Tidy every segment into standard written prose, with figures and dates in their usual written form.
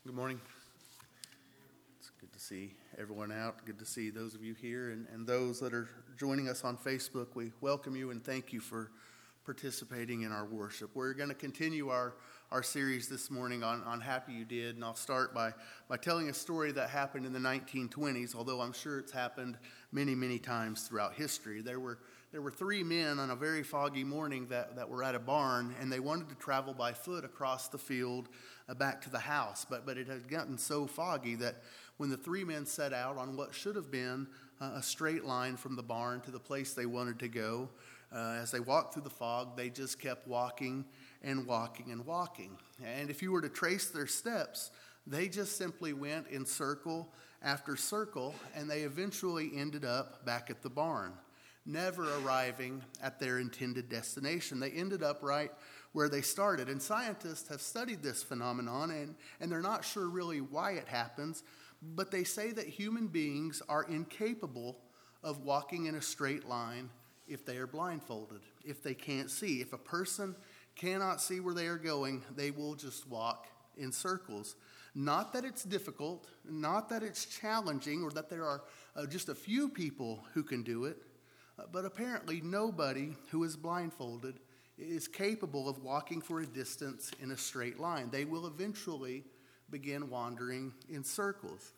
Good morning. It's good to see everyone out. Good to see those of you here and those that are joining us on Facebook. We welcome you and thank you for participating in our worship. We're going to continue our series this morning on Happy You Did, and I'll start by telling a story that happened in the 1920s, although I'm sure it's happened many, many times throughout history. There were three men on a very foggy morning that were at a barn, and they wanted to travel by foot across the field back to the house. But it had gotten so foggy that when the three men set out on what should have been a straight line from the barn to the place they wanted to go, as they walked through the fog, they just kept walking and walking and walking. And if you were to trace their steps, they just simply went in circle after circle, and they eventually ended up back at the barn, never arriving at their intended destination. They ended up right where they started. And scientists have studied this phenomenon, and they're not sure really why it happens, but they say that human beings are incapable of walking in a straight line if they are blindfolded, if they can't see. If a person cannot see where they are going, they will just walk in circles. Not that it's difficult, not that it's challenging, or that there are just a few people who can do it, but apparently nobody who is blindfolded is capable of walking for a distance in a straight line. They will eventually begin wandering in circles,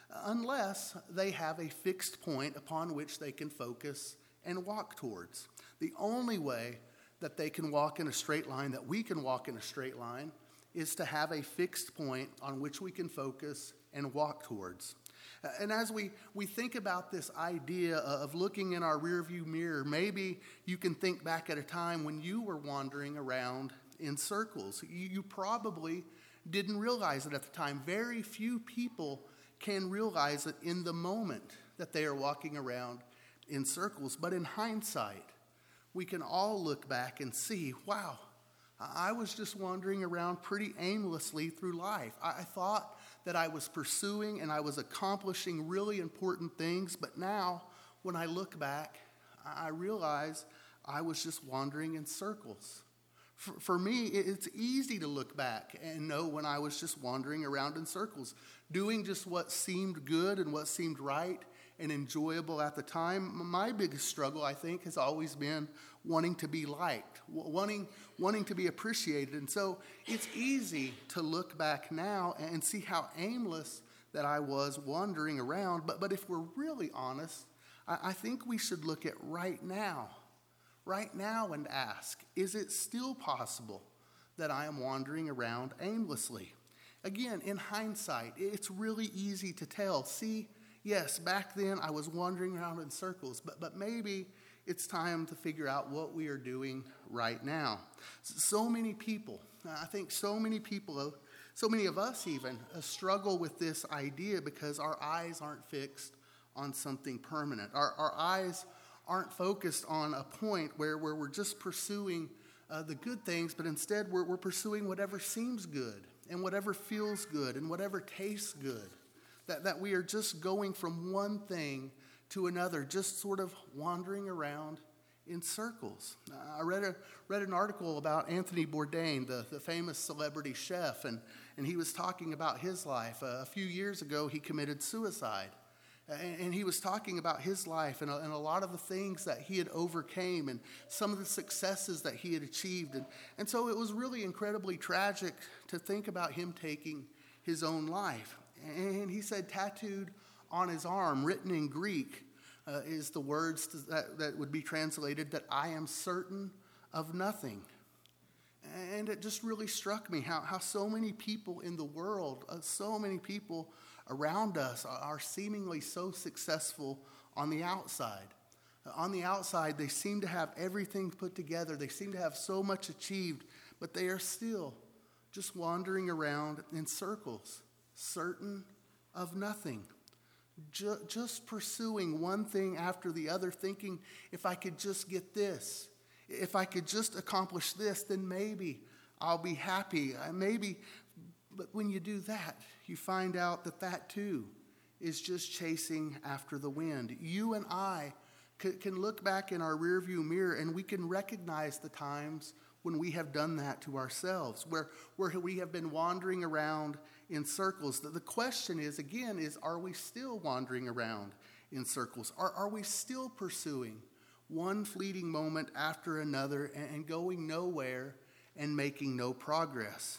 unless they have a fixed point upon which they can focus and walk towards. The only way that they can walk in a straight line, that we can walk in a straight line, is to have a fixed point on which we can focus and walk towards. And as we think about this idea of looking in our rearview mirror, maybe you can think back at a time when you were wandering around in circles. You probably didn't realize it at the time. Very few people can realize it in the moment that they are walking around in circles. But in hindsight, we can all look back and see, wow, I was just wandering around pretty aimlessly through life. I thought that I was pursuing and I was accomplishing really important things, but now when I look back, I realize I was just wandering in circles. For me, it's easy to look back and know when I was just wandering around in circles, doing just what seemed good and what seemed right and enjoyable at the time. My biggest struggle, I think, has always been wanting to be liked, wanting to be appreciated. And so it's easy to look back now and see how aimless that I was wandering around. But if we're really honest, I think we should look at right now and ask, is it still possible that I am wandering around aimlessly? Again, in hindsight, it's really easy to tell. See, yes, back then I was wandering around in circles, but maybe it's time to figure out what we are doing right now. So many people, I think so many of us even, struggle with this idea because our eyes aren't fixed on something permanent. Our eyes aren't focused on a point where we're just pursuing the good things, but instead we're pursuing whatever seems good and whatever feels good and whatever tastes good. That we are just going from one thing to another, just sort of wandering around in circles. I read an article about Anthony Bourdain, the famous celebrity chef, and he was talking about his life. A few years ago, he committed suicide. And he was talking about his life and a lot of the things that he had overcame and some of the successes that he had achieved. And so it was really incredibly tragic to think about him taking his own life. And he said tattooed on his arm, written in Greek, is the words that would be translated that I am certain of nothing. And it just really struck me how so many people in the world, so many people around us are seemingly so successful on the outside. On the outside, they seem to have everything put together. They seem to have so much achieved, but they are still just wandering around in circles, certain of nothing. Just pursuing one thing after the other, thinking, if I could just get this, if I could just accomplish this, then maybe I'll be happy. But when you do that, you find out that too is just chasing after the wind. You and I can look back in our rearview mirror and we can recognize the times when we have done that to ourselves, where we have been wandering around in circles. The question is, again, are we still wandering around in circles? Are we still pursuing one fleeting moment after another and going nowhere and making no progress?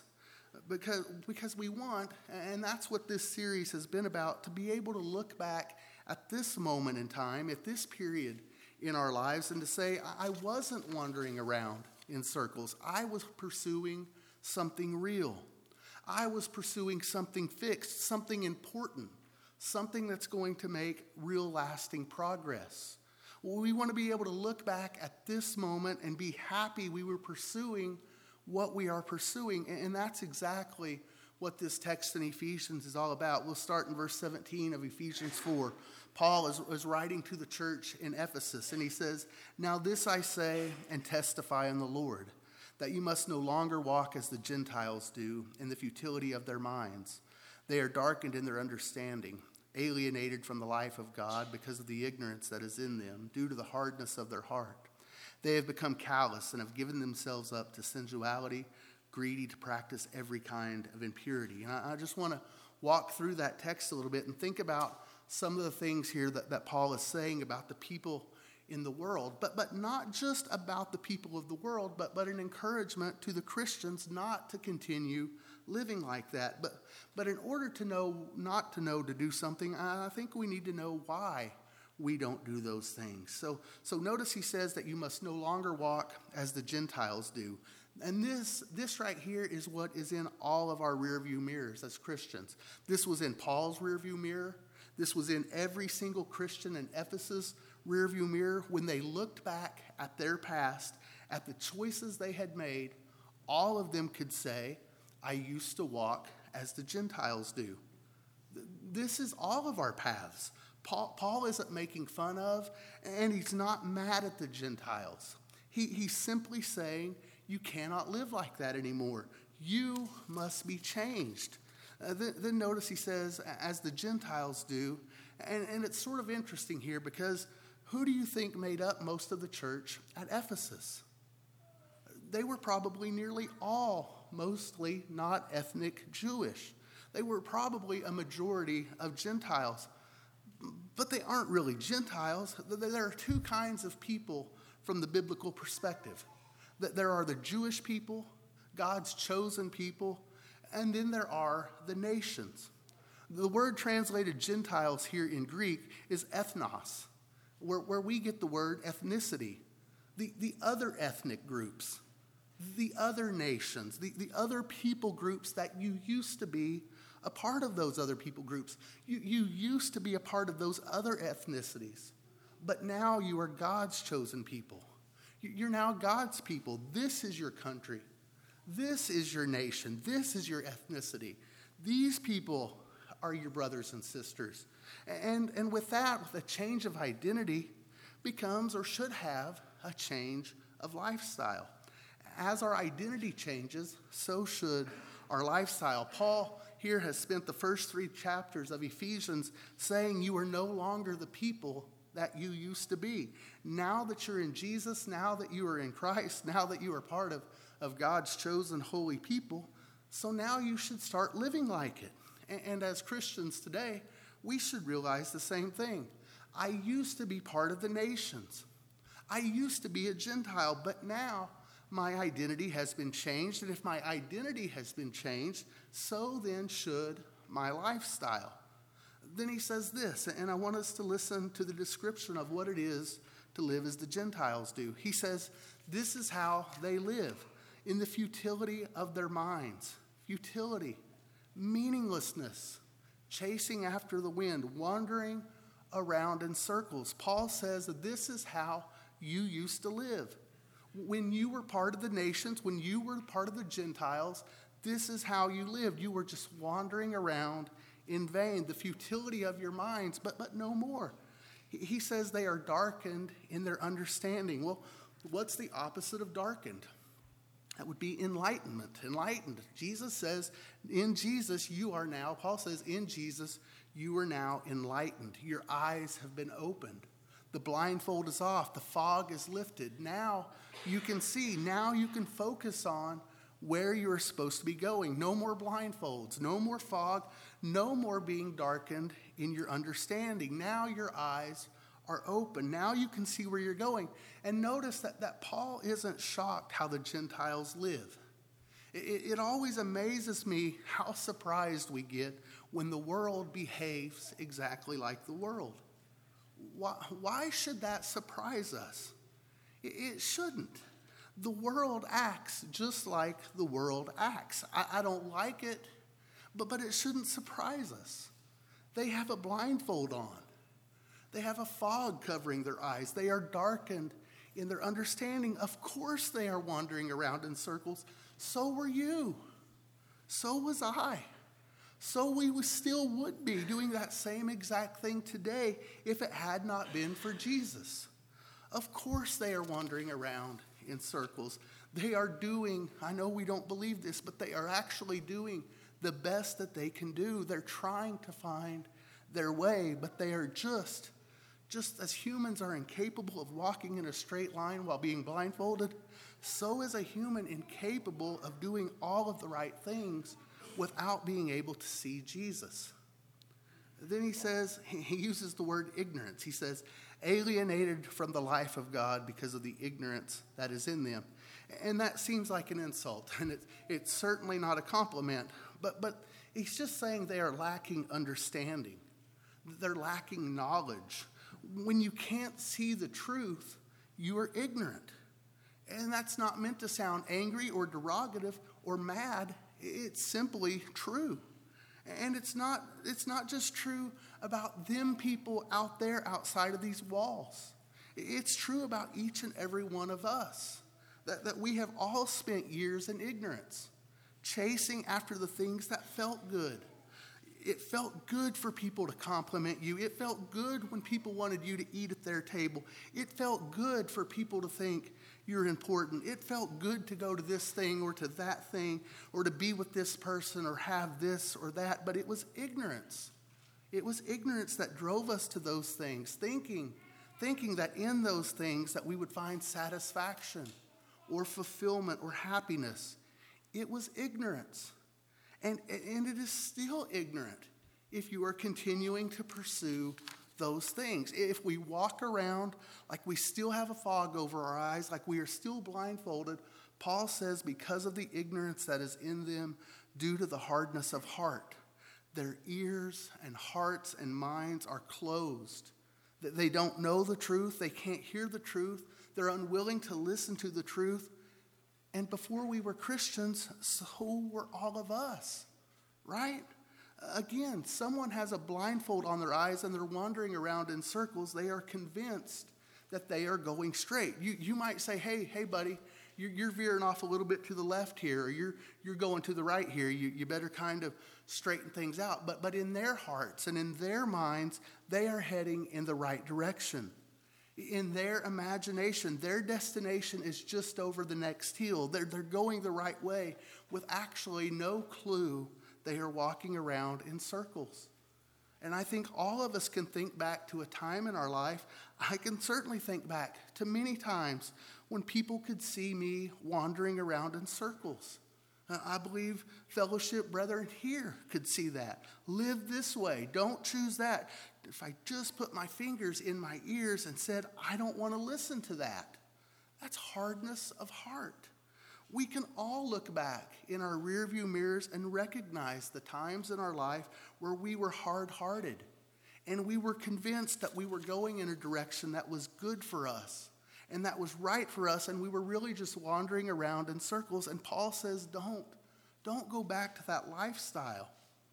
Because we want, and that's what this series has been about, to be able to look back at this moment in time, at this period in our lives, and to say, I wasn't wandering around in circles. I was pursuing something real. I was pursuing something fixed, something important, something that's going to make real lasting progress. We want to be able to look back at this moment and be happy we were pursuing what we are pursuing. And that's exactly what this text in Ephesians is all about. We'll start in verse 17 of Ephesians 4. Paul is writing to the church in Ephesus, and he says, "Now this I say and testify in the Lord, that you must no longer walk as the Gentiles do in the futility of their minds. They are darkened in their understanding, alienated from the life of God because of the ignorance that is in them, due to the hardness of their heart. They have become callous and have given themselves up to sensuality, greedy to practice every kind of impurity." And I just want to walk through that text a little bit and think about some of the things here that Paul is saying about the people in the world, but not just about the people of the world, but an encouragement to the Christians not to continue living like that. But in order to know, not to know to do something, I think we need to know why we don't do those things. So notice he says that you must no longer walk as the Gentiles do. And this right here is what is in all of our rearview mirrors as Christians. This was in Paul's rearview mirror. This was in every single Christian in Ephesus' rearview mirror. When they looked back at their past, at the choices they had made, all of them could say, I used to walk as the Gentiles do. This is all of our paths. Paul isn't making fun of, and he's not mad at the Gentiles. He's simply saying, you cannot live like that anymore. You must be changed. Then notice he says, as the Gentiles do, and it's sort of interesting here because who do you think made up most of the church at Ephesus? They were probably nearly all mostly not ethnic Jewish. They were probably a majority of Gentiles, but they aren't really Gentiles. There are two kinds of people from the biblical perspective. There are the Jewish people, God's chosen people, and then there are the nations. The word translated Gentiles here in Greek is ethnos, where we get the word ethnicity. The other ethnic groups, the other nations, the other people groups that you used to be a part of those other people groups. You used to be a part of those other ethnicities, but now you are God's chosen people. You're now God's people. This is your country. This is your nation. This is your ethnicity. These people are your brothers and sisters. And with that, with a change of identity, becomes or should have a change of lifestyle. As our identity changes, so should our lifestyle. Paul here has spent the first 3 chapters of Ephesians saying you are no longer the people that you used to be. Now that you're in Jesus, now that you are in Christ, now that you are part of God's chosen holy people, so now you should start living like it. And as Christians today, we should realize the same thing. I used to be part of the nations. I used to be a Gentile, but now my identity has been changed. And if my identity has been changed, so then should my lifestyle. Then he says this, and I want us to listen to the description of what it is to live as the Gentiles do. He says, this is how they live, in the futility of their minds. Futility, meaninglessness, chasing after the wind, wandering around in circles. Paul says that this is how you used to live. When you were part of the nations, when you were part of the Gentiles, this is how you lived. You were just wandering around in vain, the futility of your minds, but no more. He says they are darkened in their understanding. Well, what's the opposite of darkened? That would be enlightenment, enlightened. Jesus says, in Jesus you are now, Paul says, in Jesus you are now enlightened. Your eyes have been opened. The blindfold is off. The fog is lifted. Now you can see. Now you can focus on where you're supposed to be going. No more blindfolds. No more fog. No more being darkened in your understanding. Now your eyes are open. Now you can see where you're going. And notice that Paul isn't shocked how the Gentiles live. It always amazes me how surprised we get when the world behaves exactly like the world. Why should that surprise us? It shouldn't. The world acts just like the world acts. I don't like it, but it shouldn't surprise us. They have a blindfold on. They have a fog covering their eyes. They are darkened in their understanding. Of course they are wandering around in circles. So were you. So was I. So we still would be doing that same exact thing today if it had not been for Jesus. Of course they are wandering around in circles. They are doing, I know we don't believe this, but they are actually doing the best that they can do. They're trying to find their way, but they are just as humans are incapable of walking in a straight line while being blindfolded, so is a human incapable of doing all of the right things without being able to see Jesus. Then he says, he uses the word ignorance. He says, alienated from the life of God because of the ignorance that is in them. And that seems like an insult, and it's certainly not a compliment, but he's just saying they are lacking understanding. They're lacking knowledge. When you can't see the truth, you are ignorant. And that's not meant to sound angry or derogative or mad. It's simply true. And it's not just true about them people out there outside of these walls. It's true about each and every one of us. That we have all spent years in ignorance, chasing after the things that felt good. It felt good for people to compliment you. It felt good when people wanted you to eat at their table. It felt good for people to think you're important. It felt good to go to this thing or to that thing or to be with this person or have this or that. But it was ignorance. It was ignorance that drove us to those things, thinking that in those things that we would find satisfaction or fulfillment or happiness. It was ignorance. And it is still ignorant if you are continuing to pursue those things. If we walk around like we still have a fog over our eyes, like we are still blindfolded, Paul says because of the ignorance that is in them due to the hardness of heart, their ears and hearts and minds are closed. They don't know the truth. They can't hear the truth. They're unwilling to listen to the truth. And before we were Christians, so were all of us, right? Again, someone has a blindfold on their eyes and they're wandering around in circles. They are convinced that they are going straight. You might say, hey, buddy, you're veering off a little bit to the left here, or you're going to the right here. You better kind of straighten things out. But in their hearts and in their minds, they are heading in the right direction. In their imagination, their destination is just over the next hill. They're going the right way with actually no clue they are walking around in circles. And I think all of us can think back to a time in our life. I can certainly think back to many times when people could see me wandering around in circles. I believe fellowship brethren here could see that. Live this way. Don't choose that. If I just put my fingers in my ears and said, I don't want to listen to that, that's hardness of heart. We can all look back in our rearview mirrors and recognize the times in our life where we were hard-hearted and we were convinced that we were going in a direction that was good for us and that was right for us, and we were really just wandering around in circles. And Paul says, don't go back to that lifestyle.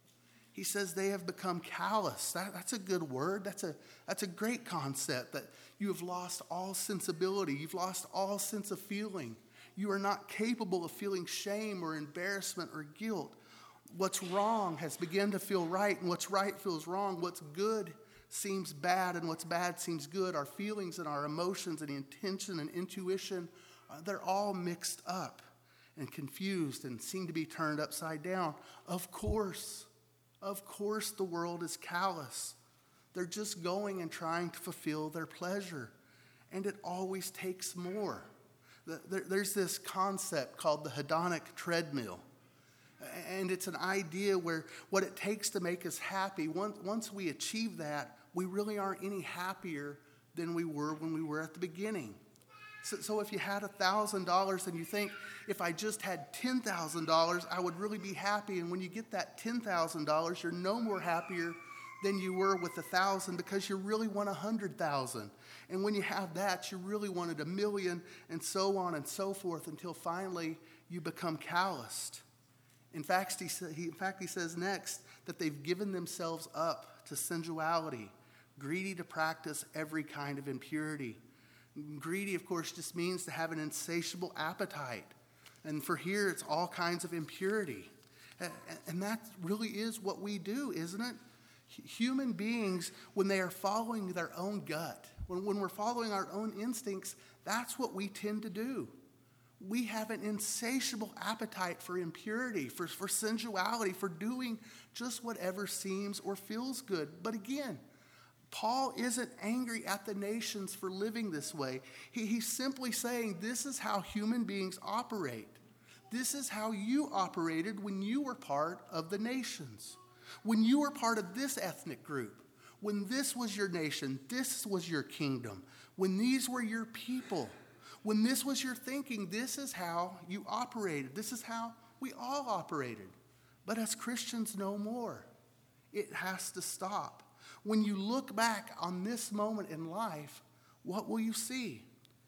He says they have become callous. That's a good word. That's a great concept, that you have lost all sensibility. You've lost all sense of feeling. You are not capable of feeling shame or embarrassment or guilt. What's wrong has begun to feel right, and what's right feels wrong. What's good seems bad, and what's bad seems good. Our feelings and our emotions and intention and intuition, they're all mixed up and confused and seem to be turned upside down. Of course, the world is callous. They're just going and trying to fulfill their pleasure. And it always takes more. There's this concept called the hedonic treadmill. And it's an idea where what it takes to make us happy, once we achieve that, we really aren't any happier than we were when we were at the beginning. So if you had $1,000 and you think, if I just had $10,000, I would really be happy. And when you get that $10,000, you're no more happier than you were with 1,000 because you really want 100,000. And when you have that, you really wanted 1,000,000 and so on and so forth until finally you become calloused. In fact, he says next that they've given themselves up to sensuality, greedy to practice every kind of impurity. Greedy, of course, just means to have an insatiable appetite. And for here, it's all kinds of impurity. And that really is what we do, isn't it? Human beings, when they are following their own gut, when we're following our own instincts, that's what we tend to do. We have an insatiable appetite for impurity, for sensuality, for doing just whatever seems or feels good. But again, Paul isn't angry at the nations for living this way. He's simply saying this is how human beings operate. This is how you operated when you were part of the nations. When you were part of this ethnic group. When this was your nation, this was your kingdom. When these were your people. When this was your thinking, this is how you operated. This is how we all operated. But as Christians, no more. It has to stop. When you look back on this moment in life, what will you see?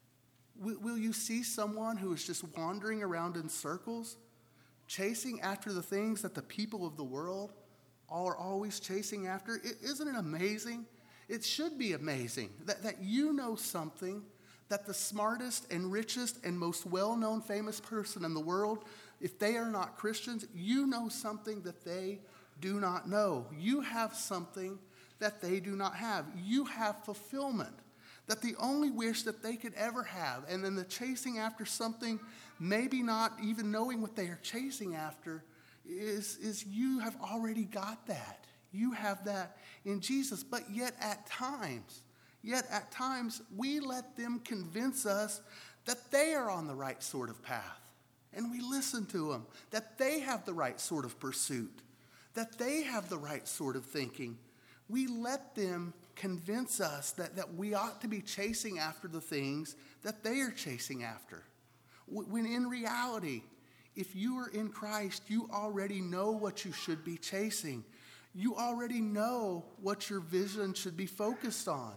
Will you see someone who is just wandering around in circles, chasing after the things that the people of the world are always chasing after? Isn't it amazing? It should be amazing that you know something that the smartest and richest and most well-known famous person in the world, if they are not Christians, you know something that they do not know. You have something that they do not have. You have fulfillment that the only wish that they could ever have, and then the chasing after something, maybe not even knowing what they are chasing after, is you have already got that. You have that in Jesus. But yet at times, we let them convince us that they are on the right sort of path. And we listen to them, that they have the right sort of pursuit, that they have the right sort of thinking. We let them convince us that we ought to be chasing after the things that they are chasing after. When in reality, if you are in Christ, you already know what you should be chasing. You already know what your vision should be focused on.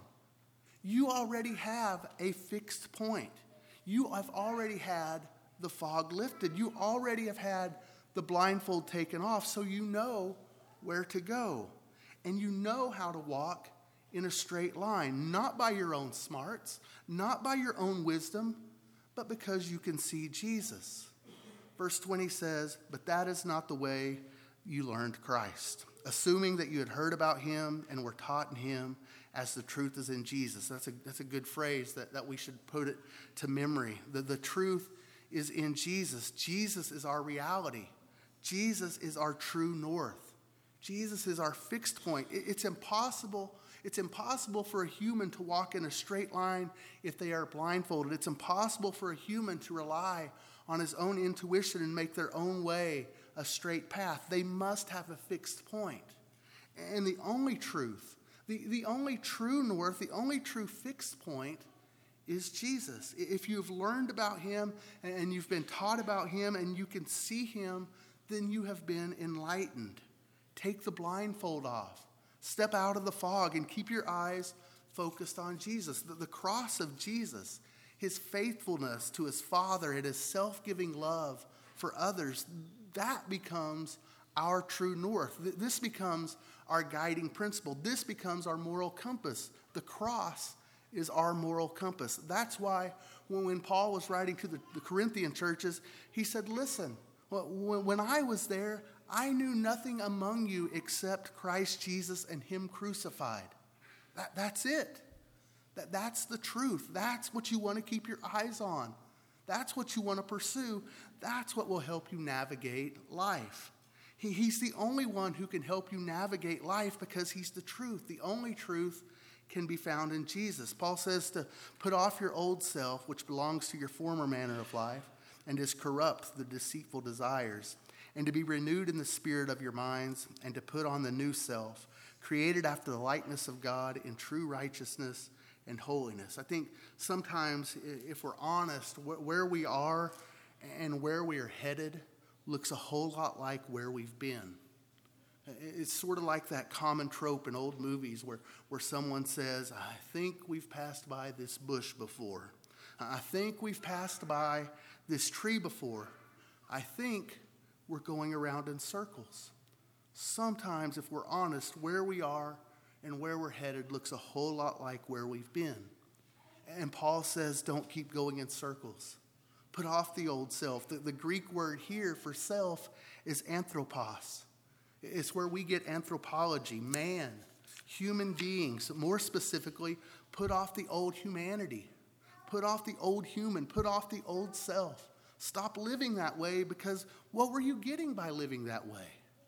You already have a fixed point. You have already had the fog lifted. You already have had the blindfold taken off, so you know where to go. And you know how to walk in a straight line, not by your own smarts, not by your own wisdom, but because you can see Jesus. Verse 20 says, "But that is not the way you learned Christ, assuming that you had heard about him and were taught in him as the truth is in Jesus." That's a good phrase that we should put it to memory. The truth is in Jesus. Jesus is our reality. Jesus is our true north. Jesus is our fixed point. It's impossible for a human to walk in a straight line if they are blindfolded. It's impossible for a human to rely on his own intuition and make their own way a straight path. They must have a fixed point. And the only truth, the only true north, the only true fixed point is Jesus. If you've learned about him and you've been taught about him and you can see him, then you have been enlightened. Take the blindfold off. Step out of the fog and keep your eyes focused on Jesus. The cross of Jesus, his faithfulness to his Father and his self-giving love for others, that becomes our true north. This becomes our guiding principle. This becomes our moral compass. The cross is our moral compass. That's why when Paul was writing to the Corinthian churches, he said, listen, when I was there, I knew nothing among you except Christ Jesus and him crucified. That's it. That's the truth. That's what you want to keep your eyes on. That's what you want to pursue. That's what will help you navigate life. He's the only one who can help you navigate life because he's the truth. The only truth can be found in Jesus. Paul says to put off your old self, which belongs to your former manner of life and is corrupt through the deceitful desires, and to be renewed in the spirit of your minds, and to put on the new self, created after the likeness of God in true righteousness and holiness. I think sometimes, if we're honest, where we are and where we are headed looks a whole lot like where we've been. It's sort of like that common trope in old movies where someone says, I think we've passed by this bush before. I think we've passed by this tree before. I think we're going around in circles. Sometimes, if we're honest, where we are and where we're headed looks a whole lot like where we've been. And Paul says, don't keep going in circles. Put off the old self. The Greek word here for self is anthropos. It's where we get anthropology, man, human beings. More specifically, put off the old humanity. Put off the old human. Put off the old self. Stop living that way, because what were you getting by living that way?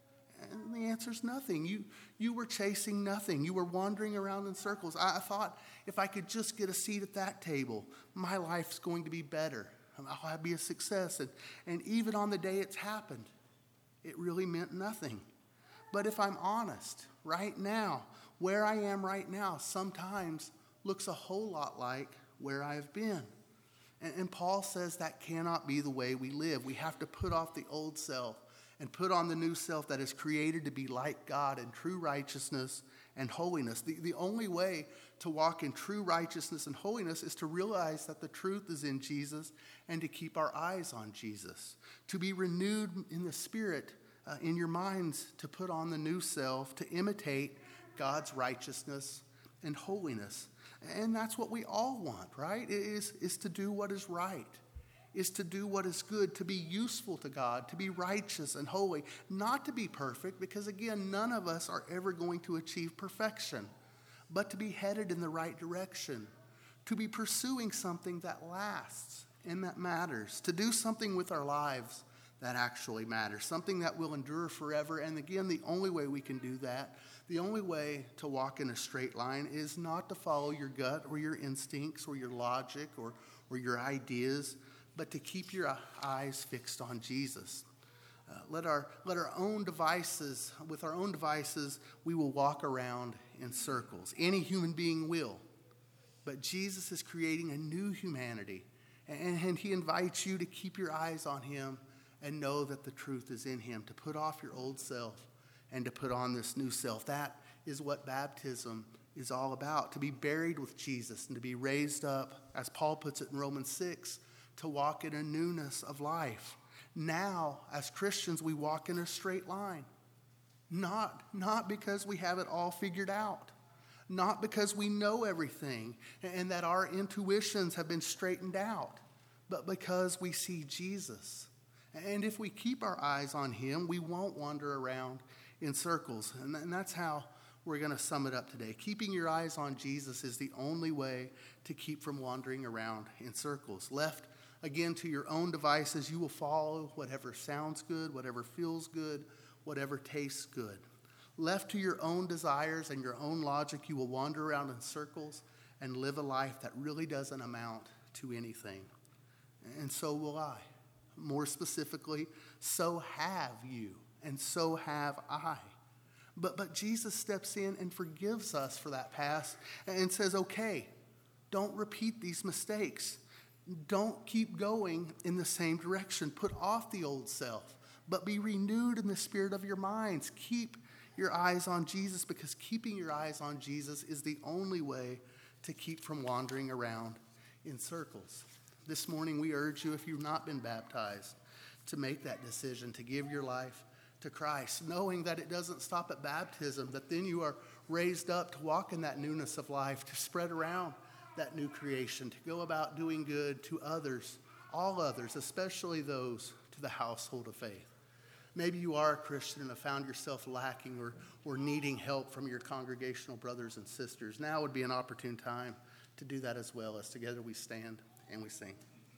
And the answer is nothing. You were chasing nothing. You were wandering around in circles. I thought if I could just get a seat at that table, my life's going to be better. I'll be a success. And even on the day it's happened, it really meant nothing. But if I'm honest, right now, where I am right now sometimes looks a whole lot like where I've been. And Paul says that cannot be the way we live. We have to put off the old self and put on the new self that is created to be like God in true righteousness and holiness. The only way to walk in true righteousness and holiness is to realize that the truth is in Jesus and to keep our eyes on Jesus. To be renewed in the Spirit, in your minds, to put on the new self, to imitate God's righteousness and holiness. And that's what we all want, right? Is to do what is right, is to do what is good, to be useful to God, to be righteous and holy, not to be perfect, because again, none of us are ever going to achieve perfection, but to be headed in the right direction, to be pursuing something that lasts and that matters, to do something with our lives that actually matters, something that will endure forever. And again, the only way we can do that, the only way to walk in a straight line, is not to follow your gut or your instincts or your logic or your ideas, but to keep your eyes fixed on Jesus. Let our own devices, with our own devices, we will walk around in circles. Any human being will. But Jesus is creating a new humanity, and he invites you to keep your eyes on him and know that the truth is in him, to put off your old self and to put on this new self. That is what baptism is all about, to be buried with Jesus and to be raised up, as Paul puts it in Romans 6, to walk in a newness of life. Now, as Christians, we walk in a straight line, not because we have it all figured out, not because we know everything and that our intuitions have been straightened out, but because we see Jesus. And if we keep our eyes on him, we won't wander around in circles. And that's how we're going to sum it up today. Keeping your eyes on Jesus is the only way to keep from wandering around in circles. Left, again, to your own devices, you will follow whatever sounds good, whatever feels good, whatever tastes good. Left to your own desires and your own logic, you will wander around in circles and live a life that really doesn't amount to anything. And so will I. More specifically, so have you, and so have I. But Jesus steps in and forgives us for that past and says, okay, don't repeat these mistakes. Don't keep going in the same direction. Put off the old self, but be renewed in the spirit of your minds. Keep your eyes on Jesus, because keeping your eyes on Jesus is the only way to keep from wandering around in circles. This morning, we urge you, if you've not been baptized, to make that decision, to give your life to Christ, knowing that it doesn't stop at baptism, that then you are raised up to walk in that newness of life, to spread around that new creation, to go about doing good to others, all others, especially those to the household of faith. Maybe you are a Christian and have found yourself lacking or needing help from your congregational brothers and sisters. Now would be an opportune time to do that as well, as together we stand and we sing.